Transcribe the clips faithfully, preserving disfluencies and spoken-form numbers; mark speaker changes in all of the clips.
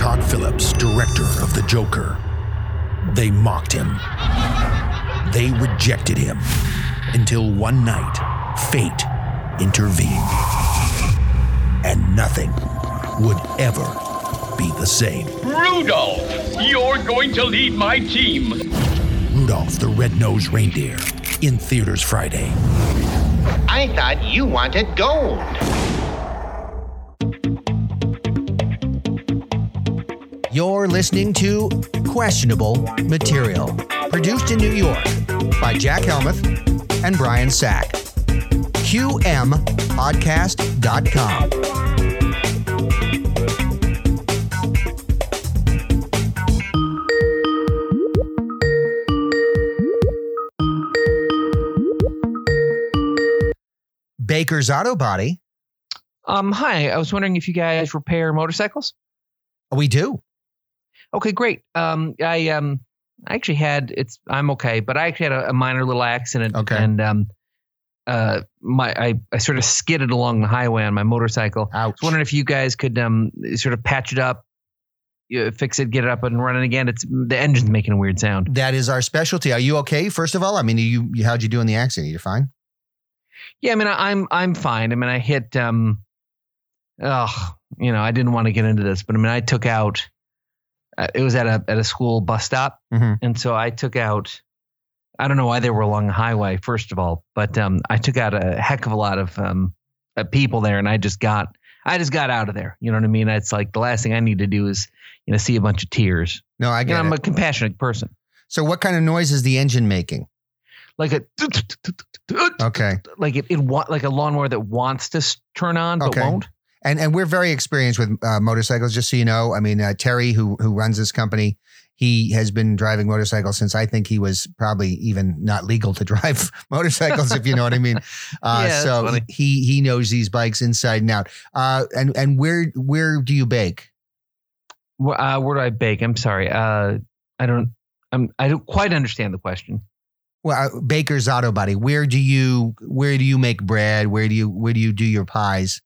Speaker 1: Todd Phillips, director of The Joker. They mocked him. They rejected him. Until one night, fate intervened. And nothing would ever be the same.
Speaker 2: Rudolph, you're going to lead my team.
Speaker 1: Rudolph the Red-Nosed Reindeer, in theaters Friday.
Speaker 3: I thought you wanted gold.
Speaker 4: You're listening to Questionable Material, produced in New York by Jack Helmuth and Brian Sack. Q M podcast dot com. Baker's Auto Body.
Speaker 5: Um, hi, I was wondering if you guys repair motorcycles?
Speaker 4: We do.
Speaker 5: Okay, great. Um, I um, I actually had it's I'm okay, but I actually had a, a minor little accident.
Speaker 4: Okay.
Speaker 5: And um, uh, my I, I sort of skidded along the highway on my motorcycle.
Speaker 4: Ouch.
Speaker 5: I was wondering if you guys could um sort of patch it up, you know, fix it, get it up and running again. It's the engine's making a weird sound.
Speaker 4: That is our specialty. Are you okay? First of all, I mean, you, you how'd you do in the accident? You fine?
Speaker 5: Yeah, I mean, I, I'm I'm fine. I mean, I hit um, oh, you know, I didn't want to get into this, but I mean, I took out. Uh, it was at a at a school bus stop,
Speaker 4: Mm-hmm.
Speaker 5: and so I took out. I don't know why they were along the highway, first of all, but um, I took out a heck of a lot of um, uh, people there, and I just got I just got out of there. You know what I mean? It's like the last thing I need to do is you know see a bunch of tears.
Speaker 4: No, I
Speaker 5: You
Speaker 4: get
Speaker 5: know, I'm
Speaker 4: it.
Speaker 5: a compassionate person.
Speaker 4: So what kind of noise is the engine making?
Speaker 5: Like a
Speaker 4: Okay.
Speaker 5: like it, it want like a lawnmower that wants to s- turn on but
Speaker 4: Okay.
Speaker 5: won't.
Speaker 4: And and we're very experienced with uh, motorcycles, just so you know. I mean, uh, Terry, who who runs this company, he has been driving motorcycles since I think he was probably even not legal to drive motorcycles, if you know what I mean. Uh,
Speaker 5: Yeah, that's
Speaker 4: so
Speaker 5: funny.
Speaker 4: he he knows these bikes inside and out. Uh, and and where where do you bake?
Speaker 5: Where, uh, where do I bake? I'm sorry. Uh, I don't. I'm. I don't quite understand the question.
Speaker 4: Well, uh, Baker's Auto Body. Where do you where do you make bread? Where do you where do you do your pies?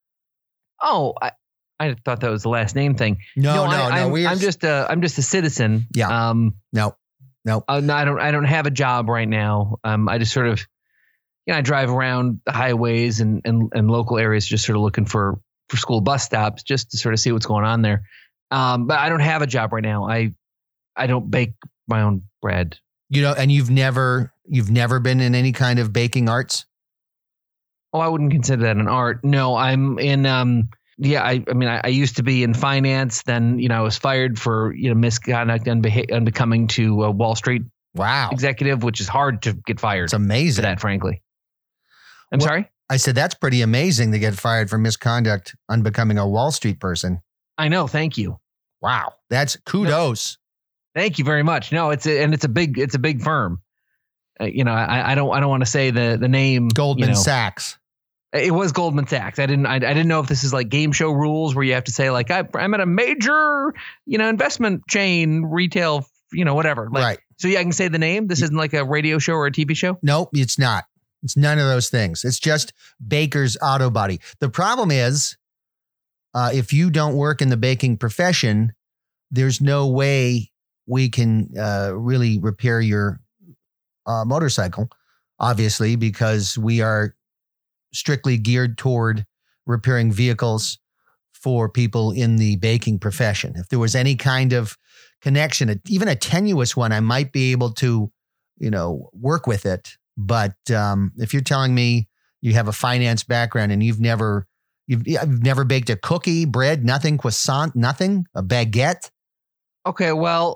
Speaker 5: Oh, I, I thought that was the last name thing.
Speaker 4: No, no,
Speaker 5: I,
Speaker 4: no.
Speaker 5: I'm,
Speaker 4: we're
Speaker 5: I'm just a. I'm just a citizen.
Speaker 4: Yeah.
Speaker 5: Um.
Speaker 4: no, no.
Speaker 5: Uh, no, I don't. I don't have a job right now. Um. I just sort of, you know, I drive around the highways and and, and local areas, just sort of looking for for school bus stops, just to sort of see what's going on there. Um. But I don't have a job right now. I, I don't bake my own bread.
Speaker 4: You know, and you've never you've never been in any kind of baking arts?
Speaker 5: Oh, I wouldn't consider that an art. No, I'm in. Um, yeah, I, I mean, I, I used to be in finance. Then, you know, I was fired for you know misconduct unbeha- unbecoming to a Wall Street
Speaker 4: Wow.
Speaker 5: executive, which is hard to get fired
Speaker 4: It's
Speaker 5: for
Speaker 4: amazing.
Speaker 5: that, frankly. I'm
Speaker 4: What-
Speaker 5: sorry.
Speaker 4: I said that's pretty amazing to get fired for misconduct unbecoming a Wall Street person.
Speaker 5: I know. Thank you.
Speaker 4: Wow. That's kudos.
Speaker 5: Thank you very much. No, it's a, and it's a big it's a big firm. Uh, you know, I, I don't I don't want to say the the name.
Speaker 4: Goldman
Speaker 5: you know.
Speaker 4: Sachs.
Speaker 5: It was Goldman Sachs. I didn't. I, I didn't know if this is like game show rules where you have to say like I, I'm at a major, you know, investment chain, retail, you know, whatever. Like,
Speaker 4: Right.
Speaker 5: So yeah, I can say the name. This isn't like a radio show or a T V show.
Speaker 4: Nope, it's not. It's none of those things. It's just Baker's Auto Body. The problem is, uh, if you don't work in the baking profession, there's no way we can uh, really repair your uh, motorcycle, obviously, because we are strictly geared toward repairing vehicles for people in the baking profession. If there was any kind of connection, even a tenuous one, I might be able to, you know, work with it. But um, if you're telling me you have a finance background and you've never, you've, you've never baked a cookie, bread, nothing, croissant, nothing, a baguette.
Speaker 5: Okay, well,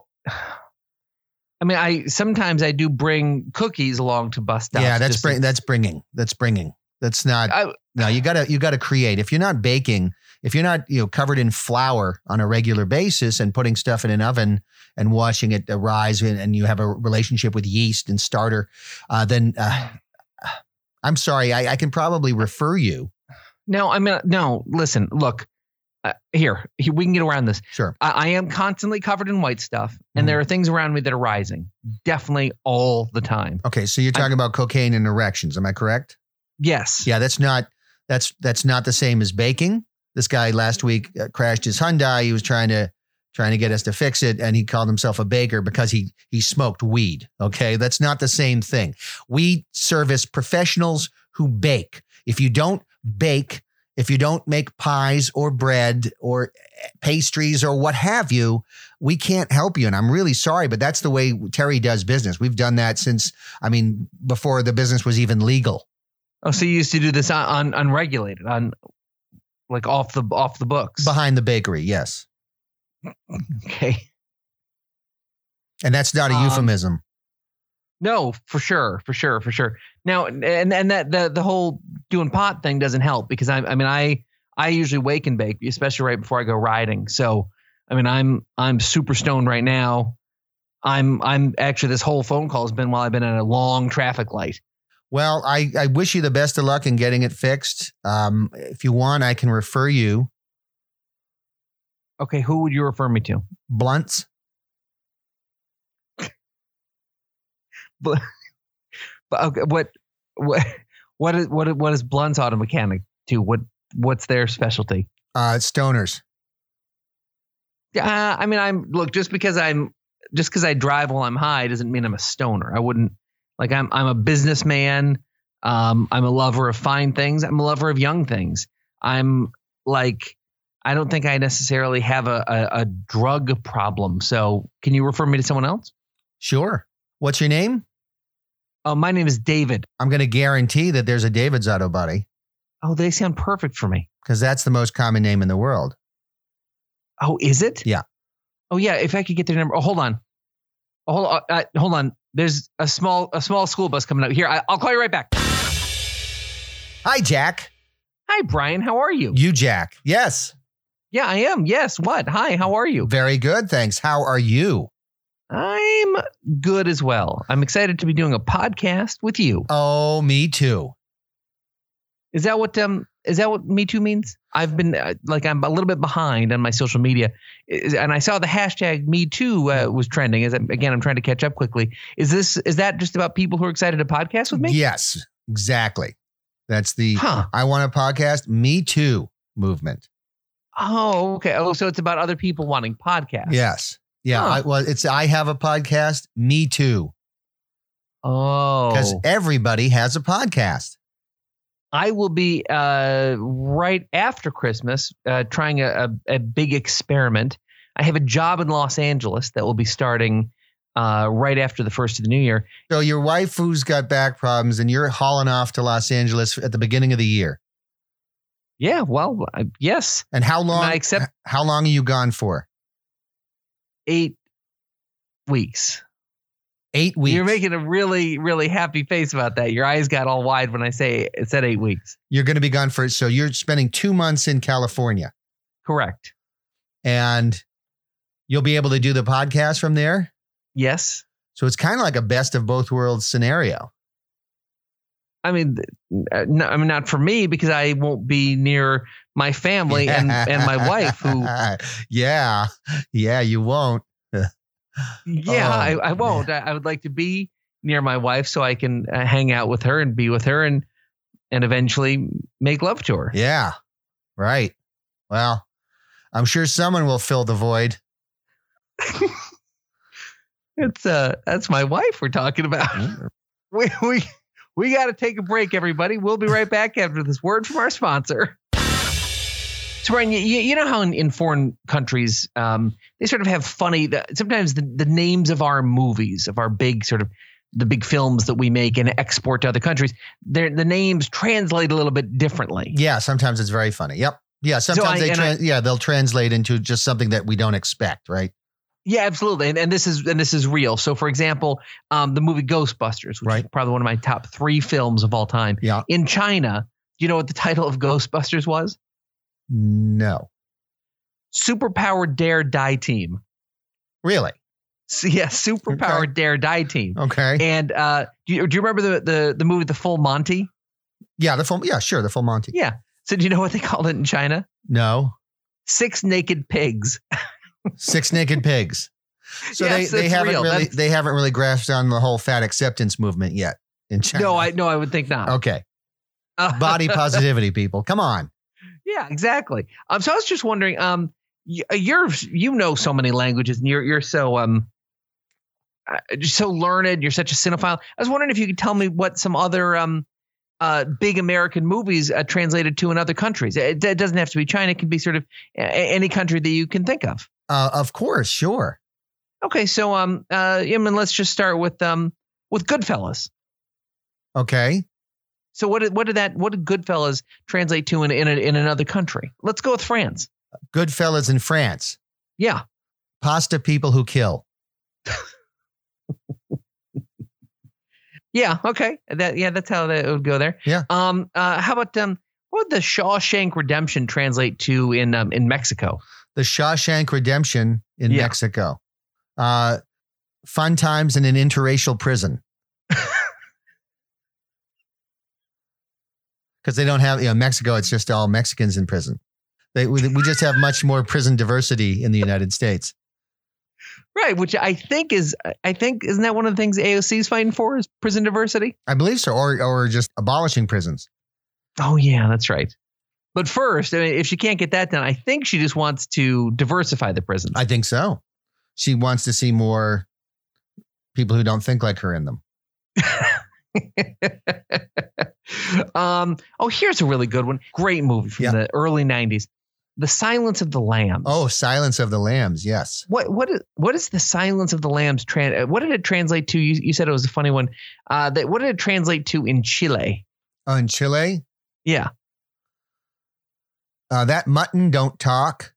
Speaker 5: I mean, I sometimes I do bring cookies along to bus stops.
Speaker 4: yeah, that's
Speaker 5: just
Speaker 4: bring,
Speaker 5: to-
Speaker 4: that's bringing, that's bringing. That's not.
Speaker 5: I,
Speaker 4: No, you gotta you gotta create. If you're not baking, if you're not you know covered in flour on a regular basis and putting stuff in an oven and watching it rise, and, and you have a relationship with yeast and starter, uh, then uh, I'm sorry, I, I can probably refer you.
Speaker 5: no, I mean, no. Listen, look. Uh, here, here, we can get around this.
Speaker 4: Sure.
Speaker 5: I, I am constantly covered in white stuff, and
Speaker 4: Mhm.
Speaker 5: there are things around me that are rising, definitely all the time.
Speaker 4: Okay, so you're talking about cocaine and erections. Am I correct?
Speaker 5: Yes.
Speaker 4: Yeah, that's not that's that's not the same as baking. This guy last week uh, crashed his Hyundai. He was trying to trying to get us to fix it. And he called himself a baker because he he smoked weed. Okay. That's not the same thing. We service professionals who bake. If you don't bake, if you don't make pies or bread or pastries or what have you, we can't help you. And I'm really sorry, but that's the way Terry does business. We've done that since, I mean, before the business was even legal.
Speaker 5: Oh, so you used to do this on, on unregulated, on like off the off the books.
Speaker 4: Behind the bakery, yes.
Speaker 5: Okay.
Speaker 4: And that's not a
Speaker 5: um,
Speaker 4: euphemism.
Speaker 5: No, for sure, for sure, for sure. Now, and and that the the whole doing pot thing doesn't help because I I mean I I usually wake and bake, especially right before I go riding. So I mean I'm I'm super stoned right now. I'm I'm actually this whole phone call has been while I've been at a long traffic light.
Speaker 4: Well, I, I wish you the best of luck in getting it fixed. Um, if you want, I can refer you.
Speaker 5: Okay, who would you refer me to?
Speaker 4: Blunts.
Speaker 5: But, but okay, what what what is what what is Blunt's auto mechanic do? What what's their specialty?
Speaker 4: Uh, stoners.
Speaker 5: Yeah, uh, I mean, I'm look just because I'm just because I drive while I'm high doesn't mean I'm a stoner. I wouldn't like I'm I'm a businessman. Um, I'm a lover of fine things. I'm a lover of young things. I'm like I don't think I necessarily have a a, a drug problem. So can you refer me to someone else?
Speaker 4: Sure. What's your name?
Speaker 5: Oh, my name is David.
Speaker 4: I'm going to guarantee that there's a David's Auto Body
Speaker 5: Oh, they sound perfect for me.
Speaker 4: because that's the most common name in the world.
Speaker 5: Oh, is it?
Speaker 4: Yeah.
Speaker 5: Oh, yeah. If I could get their number. Oh, hold on. Oh, hold on. Uh, hold on. There's a small a small school bus coming up here. I, I'll call you right back.
Speaker 4: Hi, Jack.
Speaker 5: Hi, Brian. How are you?
Speaker 4: You, Jack. Yes.
Speaker 5: Yeah, I am. Yes. What? Hi. How are you?
Speaker 4: Very good. Thanks. How are you?
Speaker 5: I'm good as well. I'm excited to be doing a podcast with you.
Speaker 4: Oh, me too.
Speaker 5: Is that what um is that what Me Too means? I've been uh, like I'm a little bit behind on my social media, is, and I saw the hashtag Me Too uh, was trending. As I, again, I'm trying to catch up quickly. Is this is that just about people who are excited to podcast with me?
Speaker 4: Yes, exactly. That's the
Speaker 5: Huh.
Speaker 4: I want a podcast. Me too movement.
Speaker 5: Oh, okay. Oh, so it's about other people wanting podcasts.
Speaker 4: Yes. Yeah.
Speaker 5: Huh.
Speaker 4: I, well, it's I have a podcast. Me too.
Speaker 5: Oh,
Speaker 4: Because everybody has a podcast.
Speaker 5: I will be uh, right after Christmas uh, trying a, a, a big experiment. I have a job in Los Angeles that will be starting uh, right after the first of the new year.
Speaker 4: So your wife who's got back problems and you're hauling off to Los Angeles at the beginning of the year.
Speaker 5: Yeah, well, I, yes,
Speaker 4: And how long?
Speaker 5: I accept-
Speaker 4: How long are you gone for?
Speaker 5: eight weeks.
Speaker 4: Eight weeks.
Speaker 5: You're making a really, really happy face about that. Your eyes got all wide when I say it said eight weeks.
Speaker 4: You're going to be gone for, so you're spending two months in California
Speaker 5: Correct.
Speaker 4: and you'll be able to do the podcast from there.
Speaker 5: Yes.
Speaker 4: So it's kind of like a best of both worlds scenario.
Speaker 5: I mean, uh, no, I mean, not for me because I won't be near my family and, and my wife who,
Speaker 4: yeah, yeah, you won't.
Speaker 5: yeah,
Speaker 4: Oh,
Speaker 5: I, I won't. I, I would like to be near my wife so I can uh, hang out with her and be with her and, and eventually make love to her.
Speaker 4: Yeah, right. Well, I'm sure someone will fill the void.
Speaker 5: It's uh, that's my wife we're talking about. we, we, We got to take a break, everybody. We'll be right back after this word from our sponsor. So, Brian, you, you know how in, in foreign countries, um, they sort of have funny, the, sometimes the, the names of our movies, of our big sort of, the big films that we make and export to other countries, the names translate a little bit differently.
Speaker 4: Yeah, sometimes it's very funny. Yep. Yeah, sometimes
Speaker 5: I-
Speaker 4: they
Speaker 5: and
Speaker 4: tra-
Speaker 5: I-
Speaker 4: yeah, they'll translate into just something that we don't expect, right?
Speaker 5: Yeah, absolutely. And, and this is and this is real. So, for example, um, the movie Ghostbusters, which
Speaker 4: Right.
Speaker 5: is probably one of my top three films of all time.
Speaker 4: Yeah.
Speaker 5: In China, do you know what the title of Ghostbusters was?
Speaker 4: No.
Speaker 5: Superpowered Dare Die Team.
Speaker 4: Really?
Speaker 5: So, yeah, Superpowered
Speaker 4: Okay.
Speaker 5: Dare Die Team.
Speaker 4: Okay.
Speaker 5: And uh, do you do you remember the the the movie The Full Monty?
Speaker 4: Yeah, the full yeah, sure, the full Monty.
Speaker 5: Yeah. So do you know what they called it in China?
Speaker 4: No.
Speaker 5: Six Naked Pigs.
Speaker 4: Six Naked Pigs. So
Speaker 5: Yes,
Speaker 4: they, they
Speaker 5: it's
Speaker 4: haven't
Speaker 5: real.
Speaker 4: really
Speaker 5: That's-
Speaker 4: they haven't really grasped on the whole fat acceptance movement yet in China.
Speaker 5: No, I no, I would think not.
Speaker 4: Okay.
Speaker 5: Uh,
Speaker 4: Body positivity, people. Come on.
Speaker 5: Yeah, exactly. Um, so I was just wondering, um, you're you know so many languages, and you're you're so um uh, just so learned. You're such a cinephile. I was wondering if you could tell me what some other um uh big American movies uh, translated to in other countries. It, it doesn't have to be China. It can be sort of a, any country that you can think of.
Speaker 4: Uh, of course, sure.
Speaker 5: Okay, so um uh I mean, let's just start with um with Goodfellas.
Speaker 4: Okay.
Speaker 5: So what did what did that what did Goodfellas translate to in in, a, in another country? Let's go with France.
Speaker 4: Goodfellas in France.
Speaker 5: Yeah.
Speaker 4: Pasta people who kill.
Speaker 5: Yeah. Okay. That yeah, that's how that would go there.
Speaker 4: Yeah.
Speaker 5: Um. Uh. How about um? What would the Shawshank Redemption translate to in um in Mexico?
Speaker 4: The Shawshank Redemption in
Speaker 5: Yeah.
Speaker 4: Mexico. Uh, fun times in an interracial prison. Because they don't have, you know, Mexico, it's just all Mexicans in prison. They we, we just have much more prison diversity in the United States.
Speaker 5: Right. Which I think is I think isn't that one of the things A O C is fighting for is prison diversity?
Speaker 4: I believe so, or or just abolishing prisons.
Speaker 5: Oh yeah, that's right. But first, I mean, if she can't get that done, I think she just wants to diversify the prisons.
Speaker 4: I think so. She wants to see more people who don't think like her in them.
Speaker 5: um. Oh, here's a really good one. Great movie from
Speaker 4: Yeah.
Speaker 5: the early nineties. The Silence of the Lambs.
Speaker 4: Oh, Silence of the Lambs. Yes.
Speaker 5: What what is what is the Silence of the Lambs? Tran- uh, what did it translate to? You, you said it was a funny one. Uh, that what did it translate to in Chile?
Speaker 4: Oh, in Chile,
Speaker 5: Yeah.
Speaker 4: uh, that mutton don't talk.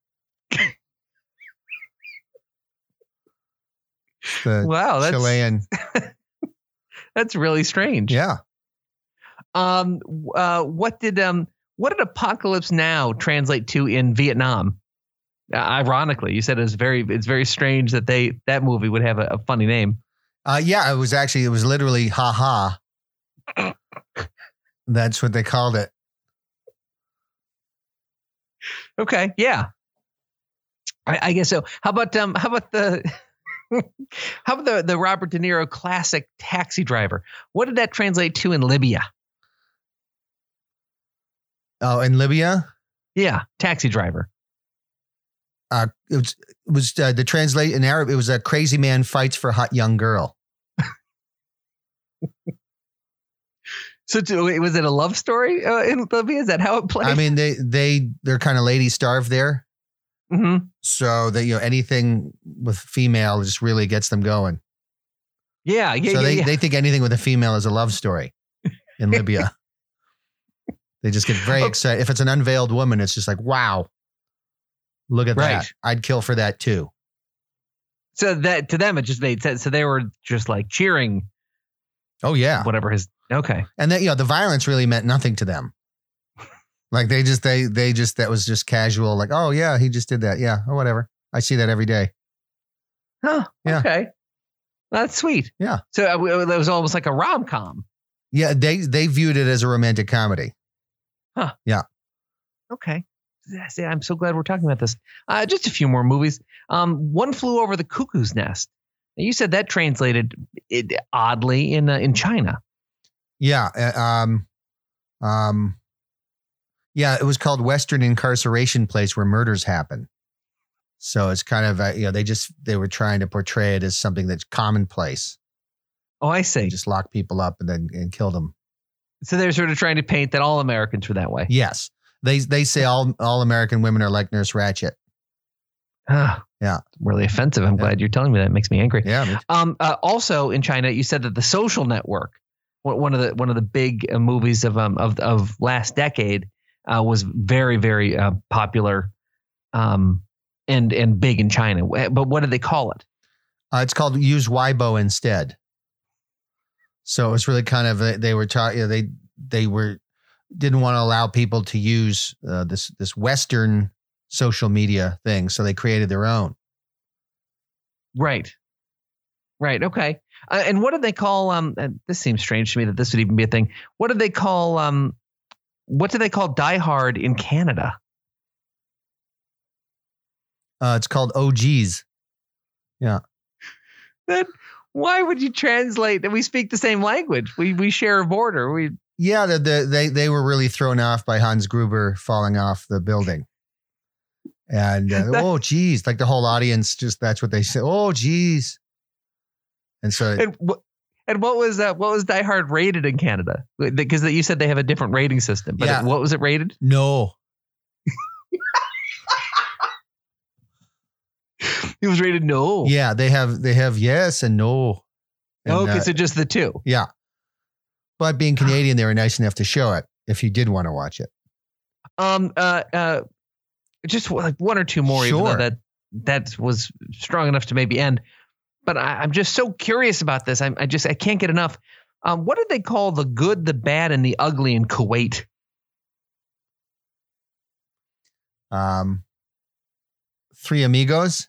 Speaker 4: The
Speaker 5: Wow, that's
Speaker 4: Chilean.
Speaker 5: that's really strange.
Speaker 4: Yeah.
Speaker 5: Um. Uh. What did um. What did Apocalypse Now translate to in Vietnam? Uh, ironically, you said it's very it's very strange that they that movie would have a, a funny name.
Speaker 4: Uh, yeah, it was actually, it was literally ha ha. That's what they called it.
Speaker 5: Okay. Yeah. I, I guess so. How about um? How about the how about the the Robert De Niro classic Taxi Driver? What did that translate to in Libya?
Speaker 4: Oh, in Libya,
Speaker 5: Yeah, Taxi Driver.
Speaker 4: uh, it was, it was uh, the translate in Arab. It was a crazy man fights for hot young girl.
Speaker 5: So to, wait, was it a love story uh, in Libya? Is that how it played?
Speaker 4: I mean, they they they're kind of lady starved there,
Speaker 5: hmm
Speaker 4: so that, you know, anything with female just really gets them going.
Speaker 5: yeah, yeah,
Speaker 4: so
Speaker 5: yeah,
Speaker 4: they
Speaker 5: yeah.
Speaker 4: they think anything with a female is a love story in Libya. They just get very
Speaker 5: Okay.
Speaker 4: excited. If it's an unveiled woman, it's just like, wow, look at
Speaker 5: Right.
Speaker 4: that. I'd kill for that too.
Speaker 5: So that to them it just made sense. So they were just like cheering
Speaker 4: Oh yeah.
Speaker 5: whatever his. Okay.
Speaker 4: And then, you know, the violence really meant nothing to them. Like they just, they, they just, that was just casual. Like, oh yeah, he just did that. Yeah. Or whatever. I see that every day.
Speaker 5: Huh.
Speaker 4: Yeah.
Speaker 5: Okay. That's sweet.
Speaker 4: Yeah.
Speaker 5: So uh, it was almost like a rom com.
Speaker 4: Yeah. They, they viewed it as a romantic comedy.
Speaker 5: Okay. See, I'm so glad we're talking about this. Uh, just a few more movies. Um, One Flew Over the Cuckoo's Nest. Now, you said that translated it oddly in uh, in China.
Speaker 4: Yeah. uh, Um, um, yeah, it was called Western Incarceration Place Where Murders Happen. So it's kind of, uh, you know, they just, they were trying to portray it as something that's commonplace.
Speaker 5: Oh, I
Speaker 4: They
Speaker 5: see.
Speaker 4: just lock people up and then and kill them.
Speaker 5: So they're sort of trying to paint that all Americans were that way.
Speaker 4: Yes. They, they say all, all American women are like Nurse Ratched.
Speaker 5: Ah,
Speaker 4: Yeah.
Speaker 5: really offensive. I'm
Speaker 4: Yeah.
Speaker 5: glad you're telling me that. It makes me angry.
Speaker 4: Yeah. me too.
Speaker 5: Um, uh, also in China, you said that The Social Network, one one of the one of the big uh, movies of um of of last decade, uh, was very very uh, popular, um, and and big in China. But what did they call it?
Speaker 4: Uh, it's called Use Weibo instead. So it was really kind of a, they were talking. You know, they they were didn't want to allow people to use uh, this this Western social media thing, so they created their own.
Speaker 5: Right, right, okay. Uh, and what did they call? Um, and this seems strange to me that this would even be a thing. What did they call? Um, what do they call Die Hard in Canada?
Speaker 4: Uh, it's called O Gs.
Speaker 5: Then why would you translate? And we speak the same language. We we share a border. We
Speaker 4: Yeah, the, the, they they were really thrown off by Hans Gruber falling off the building. And uh, oh, geez, like the whole audience, just that's what they say. Oh, geez. And so,
Speaker 5: And, wh- and what was that? What was Die Hard rated in Canada? Because you said they have a different rating system. But
Speaker 4: Yeah.
Speaker 5: it, what was it rated?
Speaker 4: no.
Speaker 5: It was rated no.
Speaker 4: Yeah, they have they have yes and no. And,
Speaker 5: okay,
Speaker 4: uh,
Speaker 5: so just the two.
Speaker 4: yeah. But being Canadian, they were nice enough to show it if you did want to watch it.
Speaker 5: Um. Uh. Uh. Just like one or two more. Even
Speaker 4: Sure.
Speaker 5: though that that was strong enough to maybe end. But I, I'm just so curious about this. I'm, I just I can't get enough. Um. What did they call the good, the bad, and the ugly in Kuwait?
Speaker 4: Um, Three Amigos.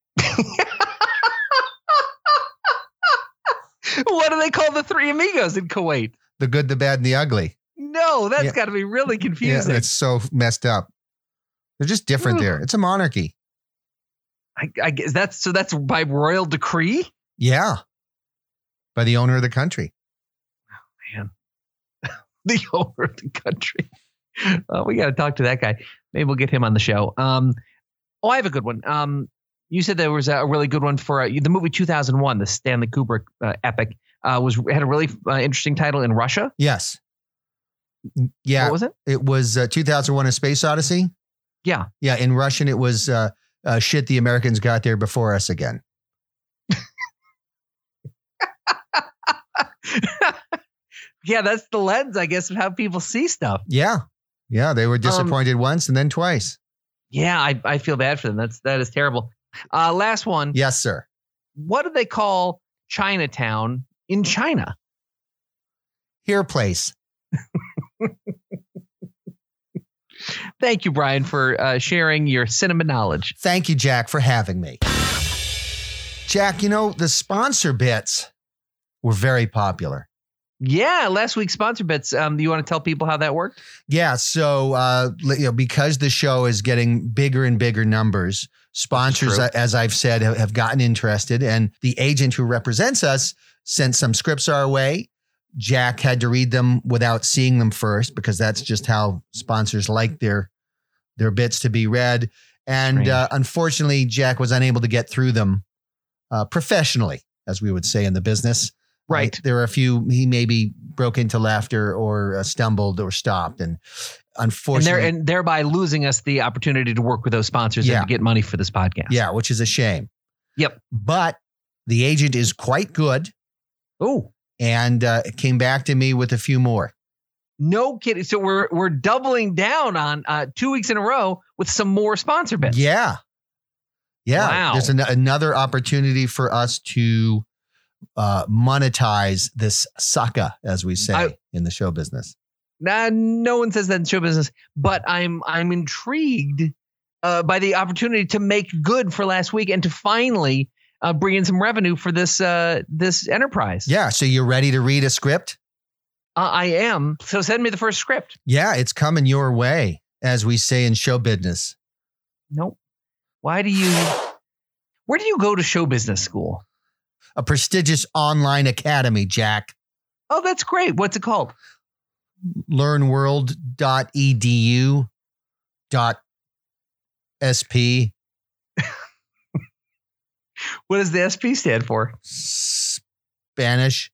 Speaker 5: What do they call the three amigos in Kuwait?
Speaker 4: The good, the bad, and the ugly.
Speaker 5: No, that's
Speaker 4: Yeah.
Speaker 5: got to be really
Speaker 4: Yeah,
Speaker 5: confusing.
Speaker 4: that's so messed up. They're just different
Speaker 5: Ooh.
Speaker 4: there. It's a monarchy.
Speaker 5: I, I guess that's so. That's by royal decree.
Speaker 4: Yeah. By the owner of the country.
Speaker 5: Man, the owner of the country. Oh, we got to talk to that guy. Maybe we'll get him on the show. Um, oh, I have a good one. Um, you said there was a really good one for uh, the movie two thousand one, the Stanley Kubrick uh, epic. Uh, was had a really uh, interesting title in Russia.
Speaker 4: Yes. Yeah.
Speaker 5: What was it?
Speaker 4: It was uh, two thousand one: A Space Odyssey.
Speaker 5: Yeah.
Speaker 4: Yeah. In Russian, it was uh, uh, shit. The Americans got there before us again.
Speaker 5: Yeah, that's the lens, I guess, of how people see stuff.
Speaker 4: Yeah. Yeah. They were disappointed once and then twice.
Speaker 5: Yeah, I, I feel bad for them. That's that is terrible. Uh, last one.
Speaker 4: Yes, sir.
Speaker 5: What do they call Chinatown in China?
Speaker 4: Here place.
Speaker 5: Thank you, Brian, for uh, sharing your cinema knowledge.
Speaker 4: Thank you, Jack, for having me. Jack, you know, the sponsor bits were very popular.
Speaker 5: Yeah, last week's sponsor bits. Um, do you want to tell people how that worked?
Speaker 4: Yeah. So, uh, you know, because the show is getting bigger and bigger numbers, sponsors,
Speaker 5: True.
Speaker 4: uh, as I've said, have, have gotten interested. And the agent who represents us sent some scripts our way. Jack had to read them without seeing them first, because that's just how sponsors like their their bits to be read. And uh, unfortunately, Jack was unable to get through them uh, professionally, as we would say in the business.
Speaker 5: Right.
Speaker 4: There were a few he maybe broke into laughter or uh, stumbled or stopped. And
Speaker 5: And,
Speaker 4: unfortunately,
Speaker 5: there, and thereby losing us the opportunity to work with those sponsors
Speaker 4: Yeah.
Speaker 5: and to get money for this podcast.
Speaker 4: yeah, which is a shame.
Speaker 5: Yep.
Speaker 4: But the agent is quite good
Speaker 5: Oh,
Speaker 4: and uh, came back to me with a few more.
Speaker 5: no kidding. So we're we're doubling down on uh, two weeks in a row with some more sponsor bits.
Speaker 4: Yeah. Yeah.
Speaker 5: Wow.
Speaker 4: There's an- another opportunity for us to uh, monetize this sucker, as we say
Speaker 5: I-
Speaker 4: in the show business.
Speaker 5: Nah, no one says that in show business, but I'm I'm intrigued uh, by the opportunity to make good for last week and to finally uh, bring in some revenue for this uh, this enterprise.
Speaker 4: Yeah. So you're ready to read a script?
Speaker 5: Uh, I am. So send me the first script.
Speaker 4: Yeah. It's coming your way, as we say in show business.
Speaker 5: Nope. Why do you? Where do you go to show business school?
Speaker 4: A prestigious online academy, Jack.
Speaker 5: Oh, that's great. What's it called?
Speaker 4: learn world dot e d u dot s p.
Speaker 5: What does the S P stand for?
Speaker 4: Spanish.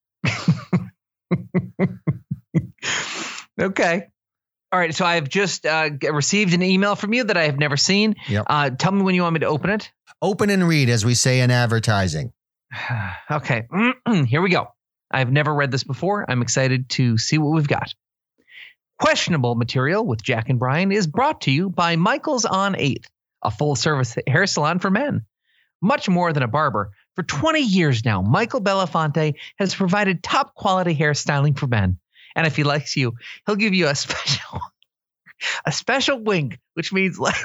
Speaker 5: Okay. All right. So I have just uh, g- received an email from you that I have never seen.
Speaker 4: Yep.
Speaker 5: Uh, tell me when you want me to open it.
Speaker 4: Open and read, as we say in advertising.
Speaker 5: Okay. Here we go. I've never read this before. I'm excited to see what we've got. Questionable Material with Jack and Brian is brought to you by Michael's on eighth, a full-service hair salon for men. Much more than a barber, for twenty years now, Michael Belafonte has provided top-quality hairstyling for men. And if he likes you, he'll give you a special, a special wink, which means like,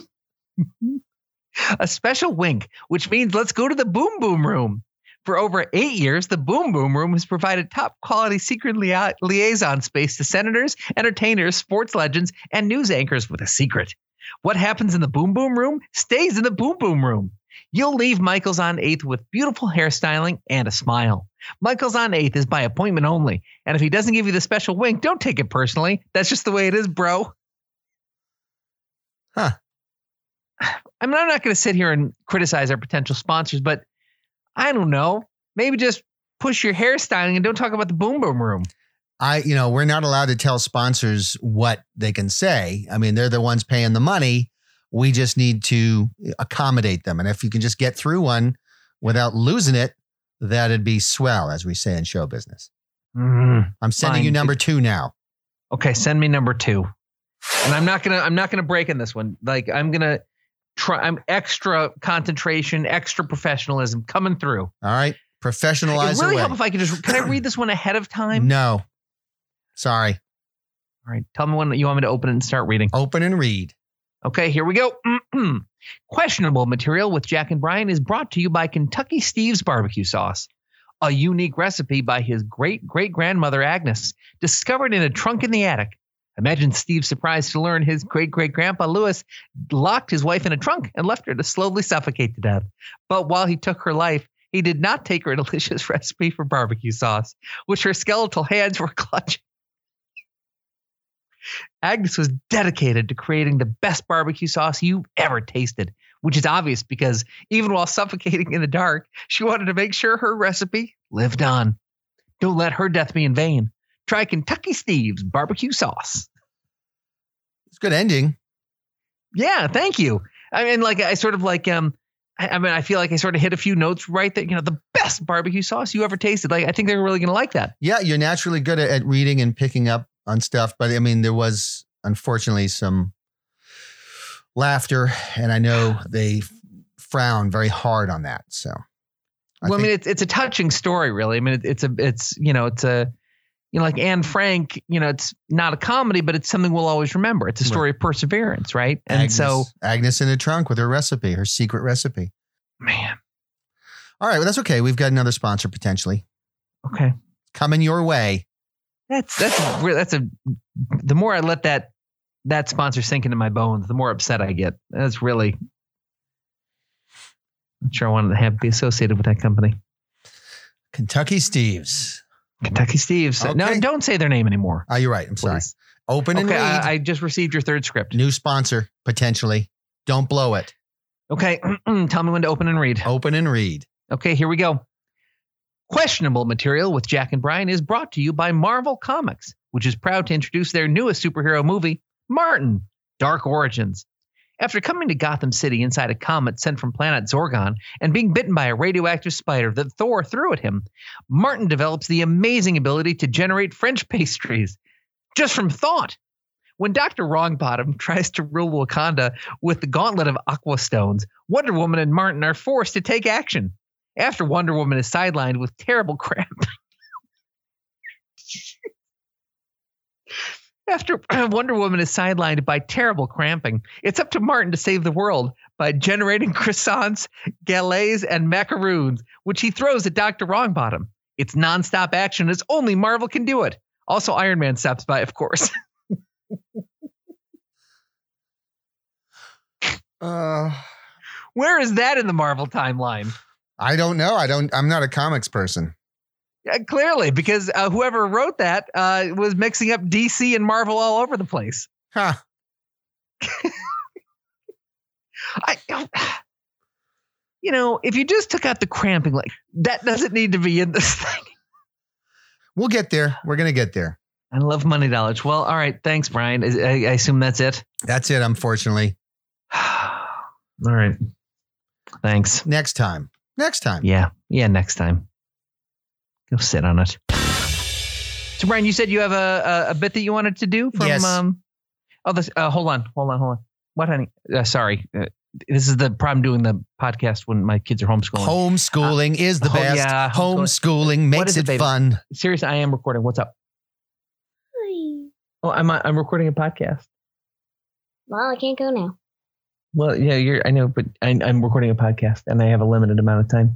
Speaker 5: a special wink, which means let's go to the Boom Boom Room. For over eight years, the Boom Boom Room has provided top-quality secret lia- liaison space to senators, entertainers, sports legends, and news anchors with a secret. What happens in the Boom Boom Room stays in the Boom Boom Room. You'll leave Michael's on eighth with beautiful hairstyling and a smile. Michael's on eighth is by appointment only, and if he doesn't give you the special wink, don't take it personally. That's just the way it is, bro.
Speaker 4: Huh.
Speaker 5: I mean, I'm not going to sit here and criticize our potential sponsors, but I don't know. Maybe just push your hairstyling and don't talk about the Boom Boom Room.
Speaker 4: I, you know, we're not allowed to tell sponsors what they can say. I mean, they're the ones paying the money. We just need to accommodate them. And if you can just get through one without losing it, that'd be swell, as we say in show business.
Speaker 5: Mm,
Speaker 4: I'm sending
Speaker 5: fine.
Speaker 4: you number two now.
Speaker 5: Okay, send me number two. And I'm not gonna I'm not gonna break in this one. Like I'm gonna try. I'm extra concentration, extra professionalism coming through.
Speaker 4: All right, professionalize
Speaker 5: It really
Speaker 4: away.
Speaker 5: help if I could just. Can I read this one ahead of time?
Speaker 4: No, sorry.
Speaker 5: All right, tell me when you want me to open it and start reading.
Speaker 4: Open and read.
Speaker 5: Okay, here we go. Questionable Material with Jack and Brian is brought to you by Kentucky Steve's Barbecue Sauce, a unique recipe by his great-great-grandmother Agnes, discovered in a trunk in the attic. Imagine Steve's surprise to learn his great-great-grandpa Lewis locked his wife in a trunk and left her to slowly suffocate to death. But while he took her life, he did not take her delicious recipe for barbecue sauce, which her skeletal hands were clutching. Agnes was dedicated to creating the best barbecue sauce you've ever tasted, which is obvious because even while suffocating in the dark, she wanted to make sure her recipe lived on. Don't let her death be in vain. Try Kentucky Steve's Barbecue Sauce.
Speaker 4: It's a good ending.
Speaker 5: Yeah, thank you. I mean, like I sort of like, um, I, I mean, I feel like I sort of hit a few notes right there. You know, the best barbecue sauce you ever tasted. Like, I think they're really going to like that.
Speaker 4: Yeah, you're naturally good at, at reading and picking up on stuff, but I mean, there was unfortunately some laughter, and I know they frown very hard on that. So, I
Speaker 5: well,
Speaker 4: think,
Speaker 5: I mean, it's it's a touching story, really. I mean, it, it's a it's you know, it's a you know, like Anne Frank. You know, it's not a comedy, but it's something we'll always remember. It's a story right. of perseverance, right? And
Speaker 4: Agnes,
Speaker 5: so,
Speaker 4: Agnes in the trunk with her recipe, her secret recipe.
Speaker 5: Man,
Speaker 4: all right, well, that's okay. We've got another sponsor potentially.
Speaker 5: Okay,
Speaker 4: coming your way.
Speaker 5: That's that's a, that's a. The more I let that that sponsor sink into my bones, the more upset I get. That's really. I'm not sure I wanted to have be associated with that company.
Speaker 4: Kentucky Steve's.
Speaker 5: Kentucky Steve's. Okay. No, don't say their name anymore.
Speaker 4: Oh, you're right. I'm sorry.
Speaker 5: Please.
Speaker 4: Open and
Speaker 5: okay,
Speaker 4: read.
Speaker 5: I, I just received your third script.
Speaker 4: New sponsor potentially. Don't blow it.
Speaker 5: Okay, tell me when to open and read.
Speaker 4: Open and read.
Speaker 5: Okay, here we go. Questionable Material with Jack and Brian is brought to you by Marvel Comics, which is proud to introduce their newest superhero movie, Martin, Dark Origins. After coming to Gotham City inside a comet sent from planet Zorgon and being bitten by a radioactive spider that Thor threw at him, Martin develops the amazing ability to generate French pastries just from thought. When Doctor Wrongbottom tries to rule Wakanda with the gauntlet of Aqua Stones, Wonder Woman and Martin are forced to take action. After Wonder Woman is sidelined with terrible cramp. After Wonder Woman is sidelined by terrible cramping, it's up to Martin to save the world by generating croissants, galets, and macaroons, which he throws at Doctor Wrongbottom. It's nonstop action as only Marvel can do it. Also, Iron Man stops by, of course.
Speaker 4: uh,
Speaker 5: Where is that in the Marvel timeline?
Speaker 4: I don't know. I don't. I'm not a comics person.
Speaker 5: Yeah, clearly, because uh, whoever wrote that uh, was mixing up D C and Marvel all over the place.
Speaker 4: Huh.
Speaker 5: I, you know, if you just took out the cramping, like that doesn't need to be in this thing.
Speaker 4: We'll get there. We're gonna get there.
Speaker 5: I love money dollars. Well, all right. Thanks, Brian. I, I assume that's it.
Speaker 4: That's it. Unfortunately.
Speaker 5: All right. Thanks.
Speaker 4: Next time. Next time.
Speaker 5: Yeah. Yeah. Next time. Go sit on it. So, Brian, you said you have a, a, a bit that you wanted to do from.
Speaker 4: Yes.
Speaker 5: Um, oh, this. Uh, hold on. Hold on. Hold on. What, honey? Uh, sorry. Uh, this is the problem doing the podcast when my kids are homeschooling.
Speaker 4: Homeschooling uh, is the
Speaker 5: oh,
Speaker 4: best.
Speaker 5: Yeah,
Speaker 4: homeschooling makes it, it fun.
Speaker 5: Seriously, I am recording. What's up?
Speaker 6: Hi.
Speaker 5: Oh, I'm I'm recording a podcast.
Speaker 6: Well, I can't go now.
Speaker 5: Well, yeah, you're. I know, but I, I'm recording a podcast, and I have a limited amount of time.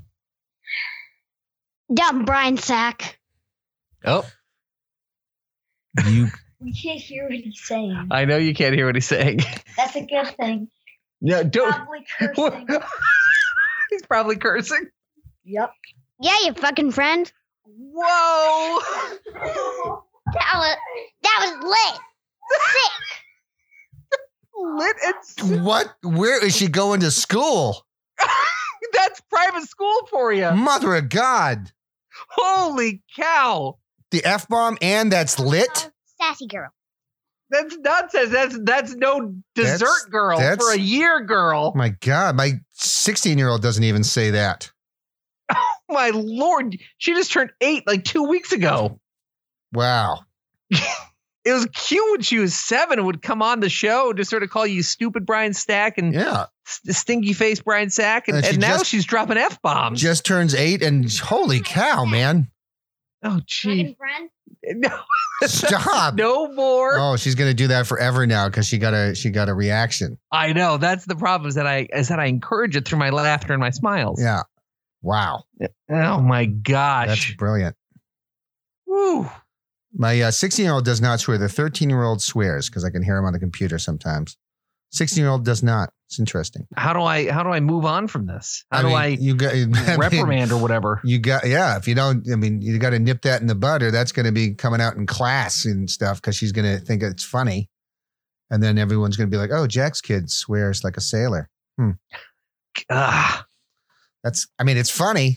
Speaker 6: Dumb Brian Sack.
Speaker 5: Oh,
Speaker 4: you.
Speaker 6: We can't hear what he's saying.
Speaker 5: I know you can't hear what he's saying.
Speaker 6: That's a good thing.
Speaker 5: Yeah, don't.
Speaker 6: Probably cursing.
Speaker 5: He's probably cursing.
Speaker 6: Yep. Yeah, you fucking friend.
Speaker 5: Whoa.
Speaker 6: That was that was lit. Sick.
Speaker 5: Lit and
Speaker 4: What? Where is she going to school?
Speaker 5: That's private school for you.
Speaker 4: Mother of God.
Speaker 5: Holy cow.
Speaker 4: The F-bomb and that's lit?
Speaker 6: Sassy girl.
Speaker 5: That's nonsense. That's that's no dessert
Speaker 4: That's-
Speaker 5: girl
Speaker 4: that's-
Speaker 5: for a year girl.
Speaker 4: My God, my sixteen-year-old doesn't even say that.
Speaker 5: My Lord. She just turned eight like two weeks ago.
Speaker 4: Wow.
Speaker 5: It was cute when she was seven and would come on the show to sort of call you stupid Brian Stack and
Speaker 4: Yeah.
Speaker 5: st- stinky face Brian Stack. And,
Speaker 4: And she
Speaker 5: and now
Speaker 4: just-
Speaker 5: she's dropping F-bombs.
Speaker 4: Just turns eight and holy cow, man.
Speaker 5: oh, gee.
Speaker 6: Fucking friend.
Speaker 5: No,
Speaker 4: Stop.
Speaker 5: no more.
Speaker 4: Oh, she's gonna do that forever now because she got a she got a reaction.
Speaker 5: I know. That's the problem is that I is that I encourage it through my laughter and my smiles.
Speaker 4: Yeah. Wow.
Speaker 5: Oh, my
Speaker 4: That's
Speaker 5: gosh.
Speaker 4: brilliant.
Speaker 5: Woo.
Speaker 4: My uh, sixteen-year-old does not swear. The thirteen-year-old swears because I can hear him on the computer sometimes. sixteen-year-old does not. It's interesting.
Speaker 5: How do I how do I move on from this? How do
Speaker 4: mean,
Speaker 5: I
Speaker 4: you got I mean,
Speaker 5: reprimand or whatever?
Speaker 4: You got yeah. If you don't, I mean, you got to nip that in the bud, or that's going to be coming out in class and stuff because she's going to think it's funny, and then everyone's going to be like, "Oh, Jack's kid swears like a sailor." Hmm.
Speaker 5: Ah.
Speaker 4: That's. I mean, it's funny,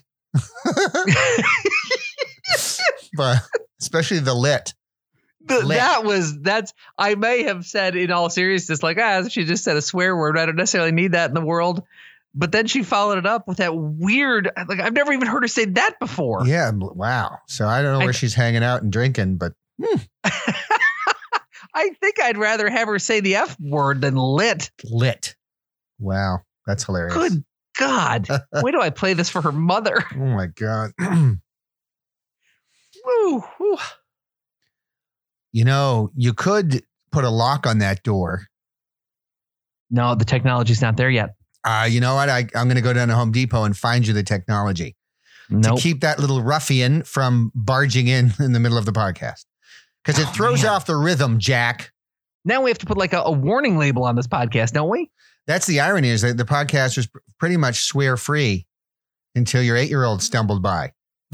Speaker 4: but especially the lit.
Speaker 5: Th-
Speaker 4: Lit.
Speaker 5: that was that's I may have said in all seriousness like ah she just said a swear word. I don't necessarily need that in the world, but then she followed it up with that weird like I've never even heard her say that before.
Speaker 4: Yeah. Wow. So I don't know where
Speaker 5: I-
Speaker 4: she's hanging out and drinking, but
Speaker 5: I think I'd rather have her say the F word than lit.
Speaker 4: lit. Wow, that's hilarious.
Speaker 5: Good God. Wait till I play this for her mother.
Speaker 4: Oh my God.
Speaker 5: Woo, woo.
Speaker 4: You know, you could put a lock on that door.
Speaker 5: No, the technology's not there yet.
Speaker 4: Uh, you know what? I, I'm going to go down to Home Depot and find you the technology
Speaker 5: Nope.
Speaker 4: to keep that little ruffian from barging in in the middle of the podcast. Because it
Speaker 5: Oh,
Speaker 4: throws
Speaker 5: man.
Speaker 4: off the rhythm, Jack.
Speaker 5: Now we have to put like a, a warning label on this podcast, don't we?
Speaker 4: That's the irony is that the podcast is pretty much swear free until your eight-year-old stumbled by.